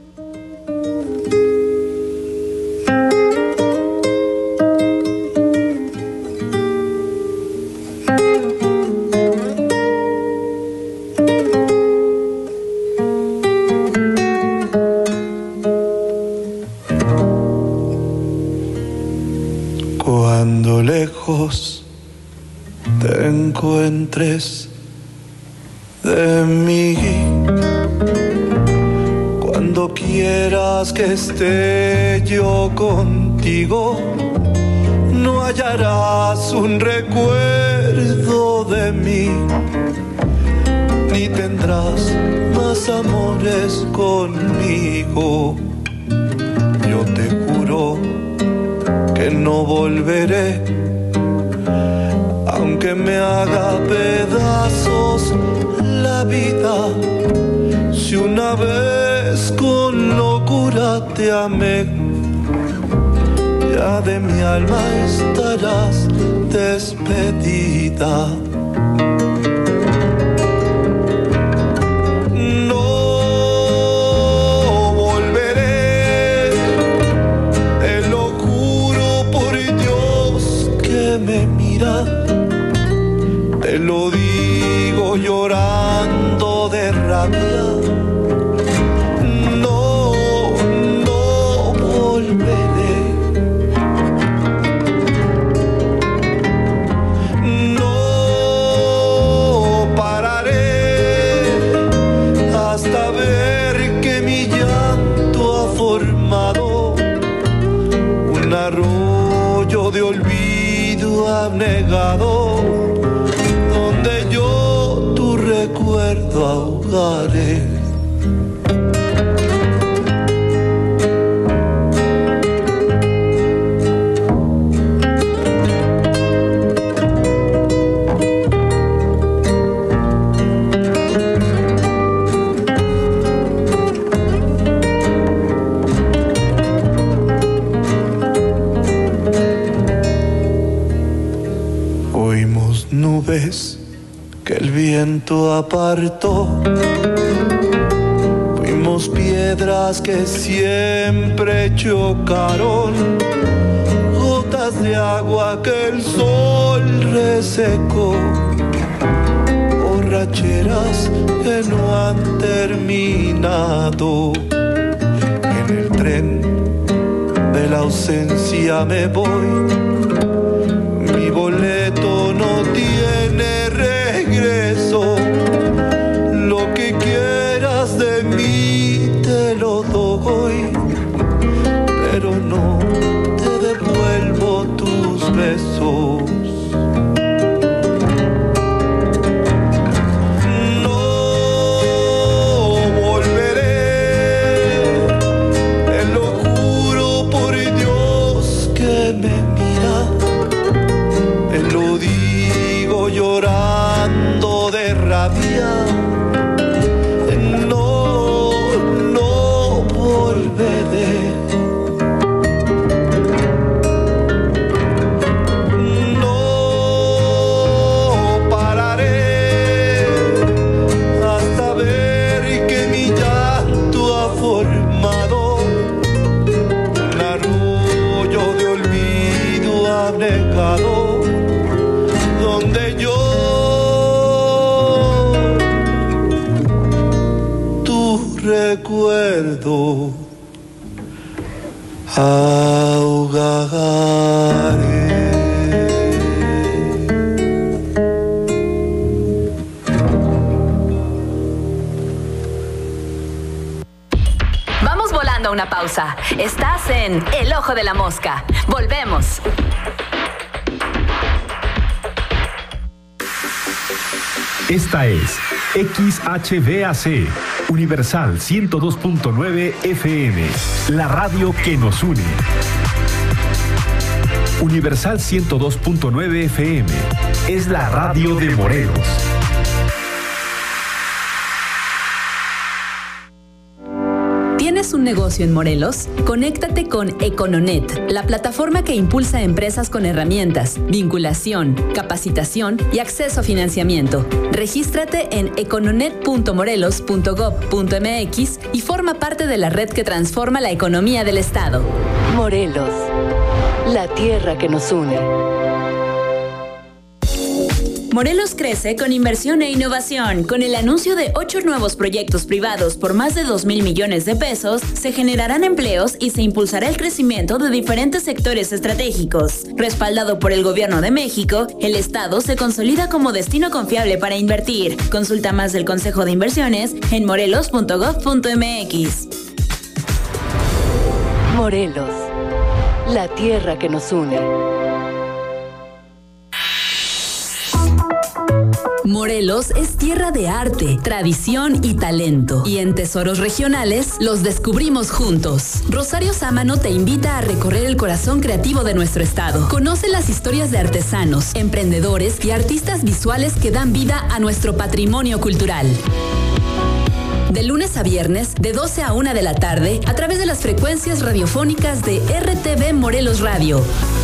Cuando lejos te encuentres de mí, cuando quieras que esté yo contigo, no hallarás un recuerdo de mí, ni tendrás más amores conmigo. Yo te juro que no volveré, aunque me haga pedazos la vida. Si una vez con locura te amé, ya de mi alma estarás despedida. Te lo digo llorando de rabia, no, no volveré, no pararé hasta ver que mi llanto ha formado un arroyo de olvido abnegado, donde yo tu recuerdo ahogaré. Fuimos nubes que el viento apartó, fuimos piedras que siempre chocaron, gotas de agua que el sol resecó, borracheras que no han terminado. En el tren de la ausencia me voy, mi boleto no tiene regreso. Lo que quieras de mí te lo doy, pero no te devuelvo tus besos. No volveré, te lo juro por Dios que me mira. Te lo digo llorando de rabia, no, no volveré, no pararé hasta ver que mi llanto ha formado ahogado, donde yo tu recuerdo ahogaré. Vamos volando a una pausa. Estás en El Ojo de la Mosca. Volvemos. Esta es X H B A C, Universal ciento dos punto nueve F M, la radio que nos une. Universal ciento dos punto nueve F M es la radio de Morelos. ¿Tienes un negocio en Morelos? Conéctate con Econonet, la plataforma que impulsa empresas con herramientas, vinculación, capacitación y acceso a financiamiento. Regístrate en econonet punto morelos punto gob punto mx y forma parte de la red que transforma la economía del estado. Morelos, la tierra que nos une. Morelos crece con inversión e innovación. Con el anuncio de ocho nuevos proyectos privados por más de dos mil millones de pesos, se generarán empleos y se impulsará el crecimiento de diferentes sectores estratégicos. Respaldado por el Gobierno de México, el Estado se consolida como destino confiable para invertir. Consulta más del Consejo de Inversiones en morelos punto gob punto mx. Morelos, la tierra que nos une. Morelos es tierra de arte, tradición y talento. Y en Tesoros Regionales los descubrimos juntos. Rosario Sámano te invita a recorrer el corazón creativo de nuestro estado. Conoce las historias de artesanos, emprendedores y artistas visuales que dan vida a nuestro patrimonio cultural. De lunes a viernes, de doce a una de la tarde, a través de las frecuencias radiofónicas de R T V Morelos Radio.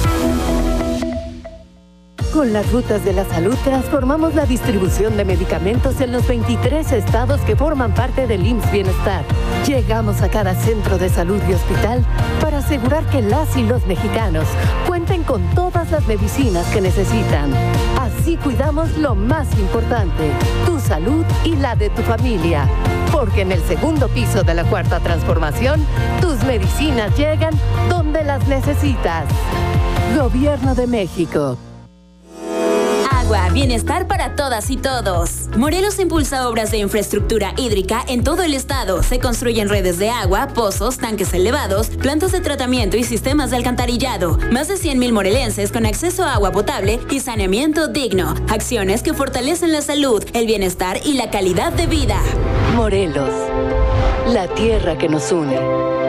Con las rutas de la salud transformamos la distribución de medicamentos en los veintitrés estados que forman parte del I M S S Bienestar. Llegamos a cada centro de salud y hospital para asegurar que las y los mexicanos cuenten con todas las medicinas que necesitan. Así cuidamos lo más importante, tu salud y la de tu familia. Porque en el segundo piso de la Cuarta Transformación, tus medicinas llegan donde las necesitas. Gobierno de México. Agua, bienestar para todas y todos. Morelos impulsa obras de infraestructura hídrica en todo el estado. Se construyen redes de agua, pozos, tanques elevados, plantas de tratamiento y sistemas de alcantarillado. Más de cien mil morelenses con acceso a agua potable y saneamiento digno. Acciones que fortalecen la salud, el bienestar y la calidad de vida. Morelos, la tierra que nos une.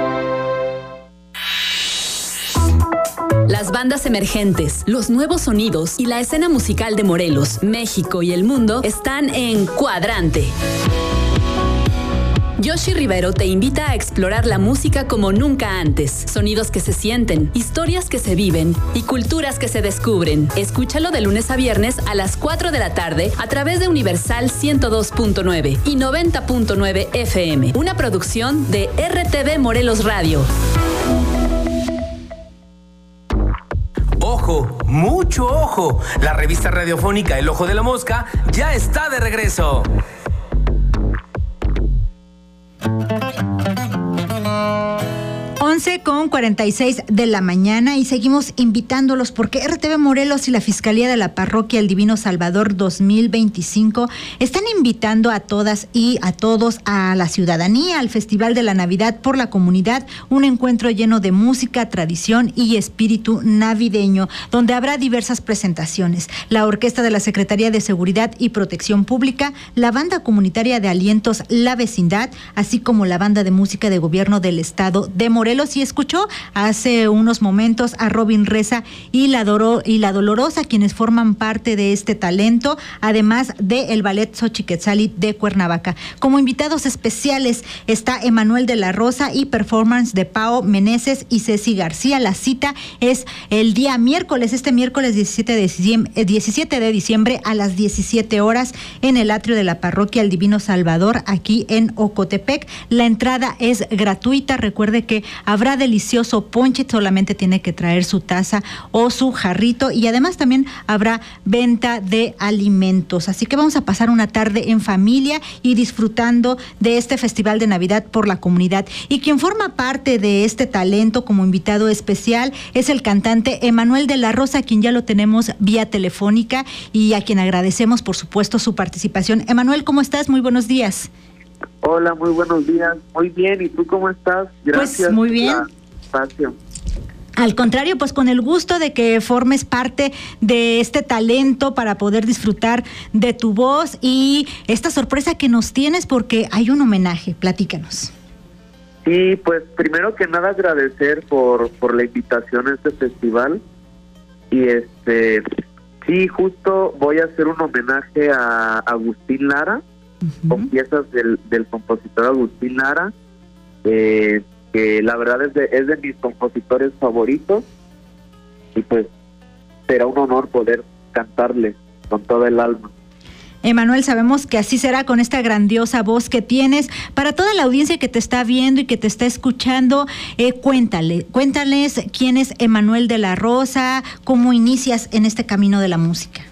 Las bandas emergentes, los nuevos sonidos y la escena musical de Morelos, México y el mundo están en Cuadrante. Yoshi Rivero te invita a explorar la música como nunca antes. Sonidos que se sienten, historias que se viven y culturas que se descubren. Escúchalo de lunes a viernes a las cuatro de la tarde a través de Universal ciento dos punto nueve y noventa punto nueve F M. Una producción de R T V Morelos Radio. ¡Ojo! ¡Mucho ojo! La revista radiofónica El Ojo de la Mosca ya está de regreso. once con cuarenta y seis de la mañana y seguimos invitándolos porque R T V Morelos y la Fiscalía de la Parroquia El Divino Salvador dos mil veinticinco están invitando a todas y a todos, a la ciudadanía, al Festival de la Navidad por la Comunidad, un encuentro lleno de música, tradición y espíritu navideño, donde habrá diversas presentaciones. La Orquesta de la Secretaría de Seguridad y Protección Pública, la Banda Comunitaria de Alientos La Vecindad, así como la Banda de Música de Gobierno del Estado de Morelos. Y escuchó hace unos momentos a Robin Reza y la, Doro, y la Dolorosa, quienes forman parte de este talento, además del Ballet Xochiquetzali de Cuernavaca. Como invitados especiales está Emanuel de la Rosa y performance de Pao Meneses y Ceci García. La cita es el día miércoles, este miércoles diecisiete de diciembre, diecisiete de diciembre a las diecisiete horas en el atrio de la Parroquia El Divino Salvador, aquí en Ocotepec. La entrada es gratuita. Recuerde que habrá habrá delicioso ponche, solamente tiene que traer su taza o su jarrito, y además también habrá venta de alimentos. Así que vamos a pasar una tarde en familia y disfrutando de este Festival de Navidad por la comunidad. Y quien forma parte de este talento como invitado especial es el cantante Emanuel de la Rosa, quien ya lo tenemos vía telefónica y a quien agradecemos, por supuesto, su participación. Emanuel, ¿cómo estás? Muy buenos días. Hola, muy buenos días. Muy bien, ¿y tú cómo estás? Gracias. Pues muy bien. Por el espacio. Al contrario, pues con el gusto de que formes parte de este talento para poder disfrutar de tu voz y esta sorpresa que nos tienes, porque hay un homenaje. Platícanos. Sí, pues primero que nada agradecer por, por la invitación a este festival. Y este, sí, justo voy a hacer un homenaje a Agustín Lara, uh-huh. con piezas del, del compositor Agustín Lara, eh, que la verdad es de, es de mis compositores favoritos, y pues será un honor poder cantarle con toda el alma. Emanuel, sabemos que así será con esta grandiosa voz que tienes. Para toda la audiencia que te está viendo y que te está escuchando, eh, cuéntale, cuéntales quién es Emanuel de la Rosa, cómo inicias en este camino de la música.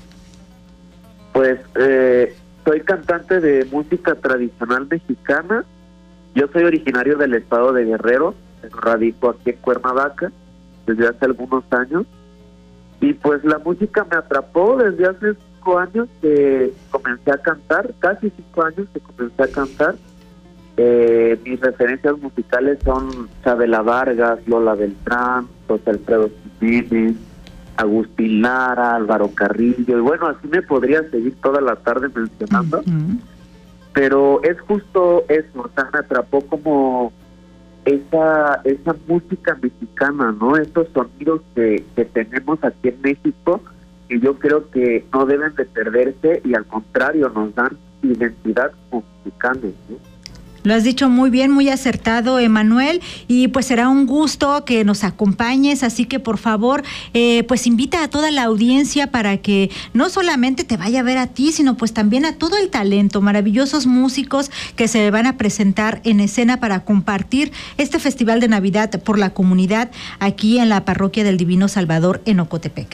Pues eh, soy cantante de música tradicional mexicana. Yo soy originario del estado de Guerrero, radico aquí en Cuernavaca desde hace algunos años, y pues la música me atrapó desde hace cinco años que comencé a cantar, casi cinco años que comencé a cantar. Eh, mis referencias musicales son Chabela Vargas, Lola Beltrán, José Alfredo Jiménez, Agustín Lara, Álvaro Carrillo, y bueno, así me podría seguir toda la tarde mencionando. Uh-huh. Pero es justo eso, o sea, me atrapó como esa esa música mexicana, ¿no? Esos sonidos que, que tenemos aquí en México, que yo creo que no deben de perderse y al contrario nos dan identidad como mexicanos, ¿no? Lo has dicho muy bien, muy acertado, Emanuel, y pues será un gusto que nos acompañes, así que por favor, eh, pues invita a toda la audiencia para que no solamente te vaya a ver a ti, sino pues también a todo el talento, maravillosos músicos que se van a presentar en escena para compartir este Festival de Navidad por la comunidad aquí en la Parroquia del Divino Salvador en Ocotepec.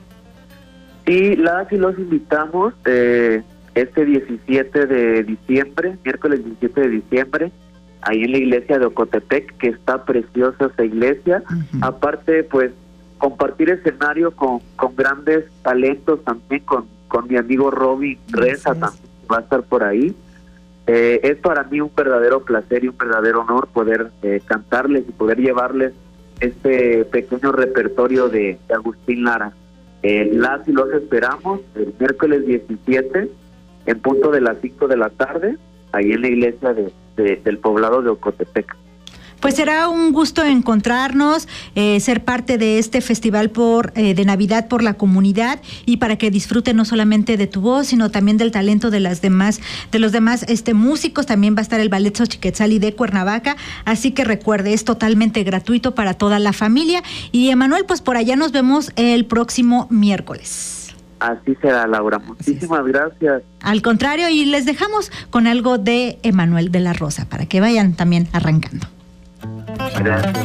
Sí, las y los invitamos, eh... este diecisiete de diciembre, miércoles diecisiete de diciembre, ahí en la iglesia de Ocotepec, que está preciosa esa iglesia. Uh-huh. Aparte, pues, compartir escenario con, con grandes talentos también, con, con mi amigo Robin Reza, sí, también va a estar por ahí. Eh, es para mí un verdadero placer y un verdadero honor poder eh, cantarles y poder llevarles este pequeño repertorio de, de Agustín Lara. Eh, las y los esperamos el miércoles diecisiete, en punto de las cinco de la tarde, ahí en la iglesia de, de, del poblado de Ocotepec. Pues será un gusto encontrarnos, eh, ser parte de este festival por eh, de Navidad por la comunidad, y para que disfruten no solamente de tu voz, sino también del talento de las demás, de los demás este músicos. También va a estar el Ballet Xochiquetzali de Cuernavaca, así que recuerde, es totalmente gratuito para toda la familia. Y Emanuel, pues por allá nos vemos el próximo miércoles. Así será, Laura. Muchísimas gracias. Al contrario, y les dejamos con algo de Emanuel de la Rosa para que vayan también arrancando. Gracias.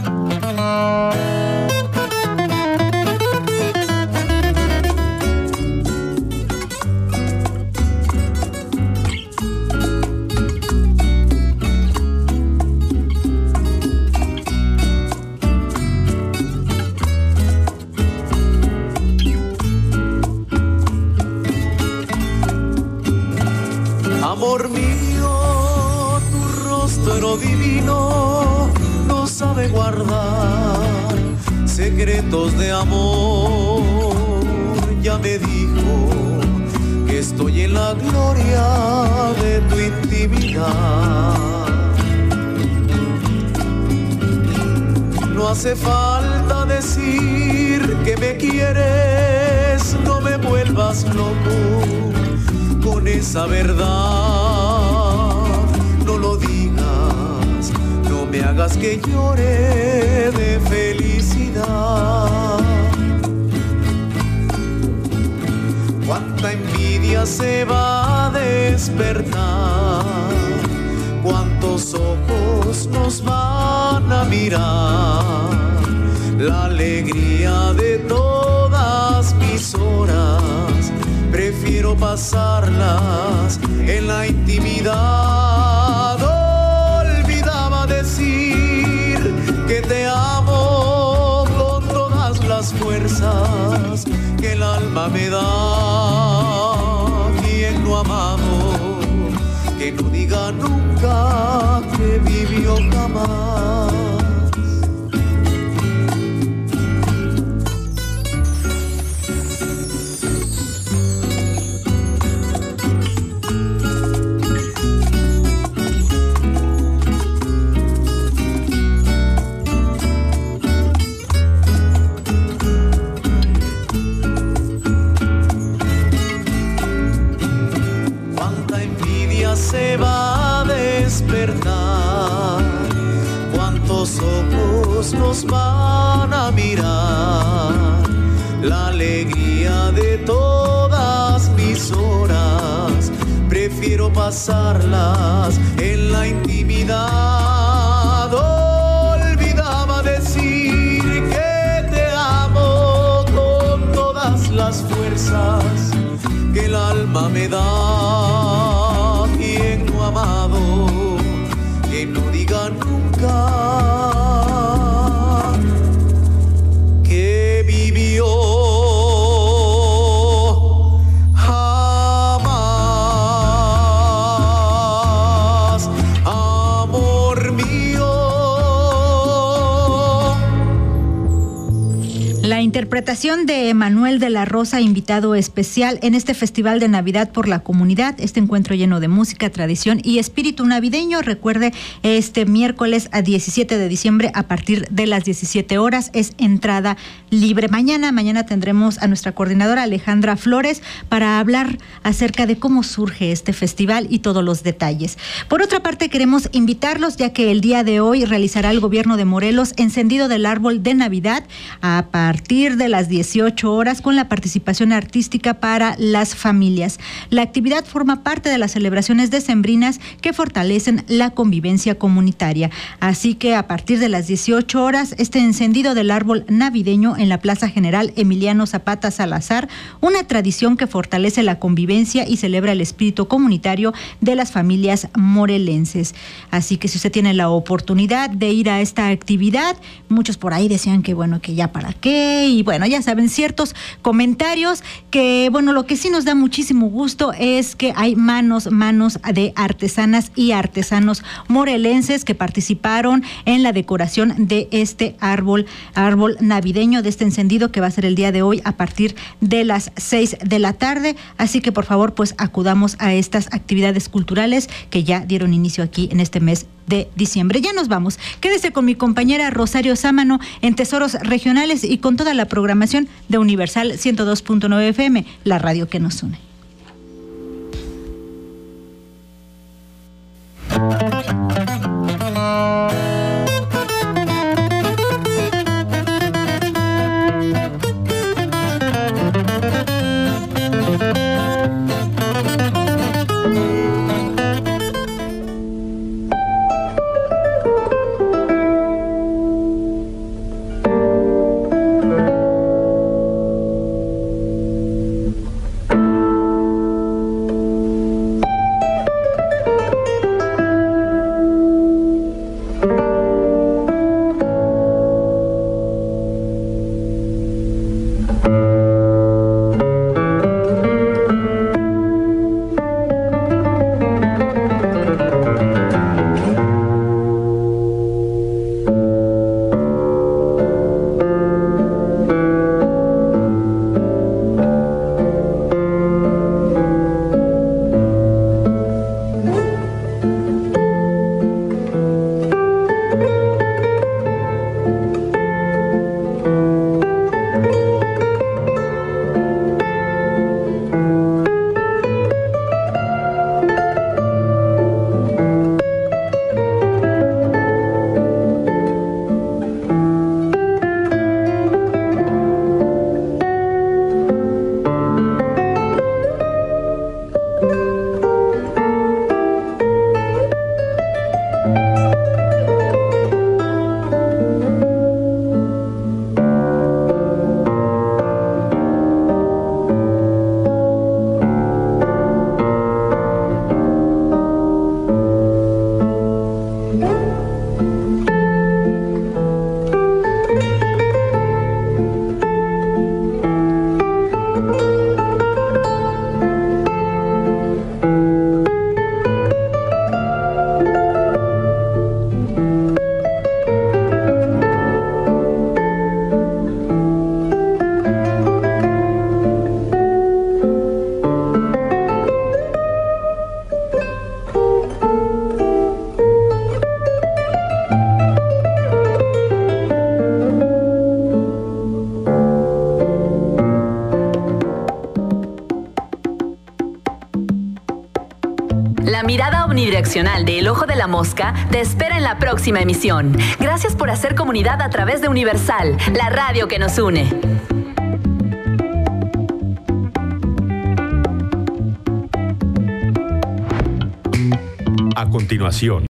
Amor mío, tu rostro divino no sabe guardar secretos de amor. Ya me dijo que estoy en la gloria de tu intimidad. No hace falta decir que me quieres, no me vuelvas loco con esa verdad. No lo digas, no me hagas que llore de felicidad. Cuánta envidia se va a despertar, cuántos ojos nos van a a mirar la alegría de todas mis horas. Prefiero pasarlas en la intimidad. Olvidaba decir que te amo con todas las fuerzas que el alma me da. Quien no ha amado, que no diga nunca que vivió jamás. Se va a despertar, cuántos ojos nos van a mirar, la alegría de todas mis horas, prefiero pasarlas en la intimidad. Olvidaba decir que te amo con todas las fuerzas que el alma me da. Quien no ha amado, que no diga nunca que vivió jamás, amor mío. La interpretación de Manuel de la Rosa, invitado especial en este Festival de Navidad por la Comunidad, este encuentro lleno de música, tradición y espíritu navideño. Recuerde, este miércoles a diecisiete de diciembre a partir de las diecisiete horas es entrada libre. Mañana, mañana tendremos a nuestra coordinadora Alejandra Flores para hablar acerca de cómo surge este festival y todos los detalles. Por otra parte, queremos invitarlos, ya que el día de hoy realizará el gobierno de Morelos encendido del árbol de Navidad a partir de las dieciocho horas con la participación artística para las familias. La actividad forma parte de las celebraciones decembrinas que fortalecen la convivencia comunitaria. Así que a partir de las dieciocho horas, este encendido del árbol navideño en la Plaza General Emiliano Zapata Salazar, una tradición que fortalece la convivencia y celebra el espíritu comunitario de las familias morelenses. Así que si usted tiene la oportunidad de ir a esta actividad, muchos por ahí decían que bueno, que ya para qué, y bueno, ya saben, ciertos comentarios que, bueno, lo que sí nos da muchísimo gusto es que hay manos, manos de artesanas y artesanos morelenses que participaron en la decoración de este árbol, árbol navideño, de este encendido que va a ser el día de hoy a partir de las seis de la tarde. Así que por favor, pues acudamos a estas actividades culturales que ya dieron inicio aquí en este mes de diciembre. Ya nos vamos. Quédese con mi compañera Rosario Sámano en Tesoros Regionales y con toda la programación de Universal ciento dos punto nueve F M, la radio que nos une. La mirada omnidireccional de El Ojo de la Mosca te espera en la próxima emisión. Gracias por hacer comunidad a través de Universal, la radio que nos une. A continuación,